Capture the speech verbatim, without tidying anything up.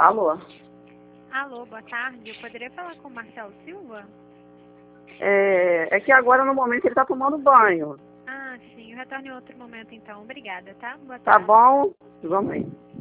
Alô? Alô, boa tarde. Eu poderia falar com o Marcelo Silva? É, é que agora, no momento, ele tá tomando banho. Ah, sim. Eu retorno em outro momento, então. Obrigada, tá? Boa Tá tarde. bom? Vamos aí.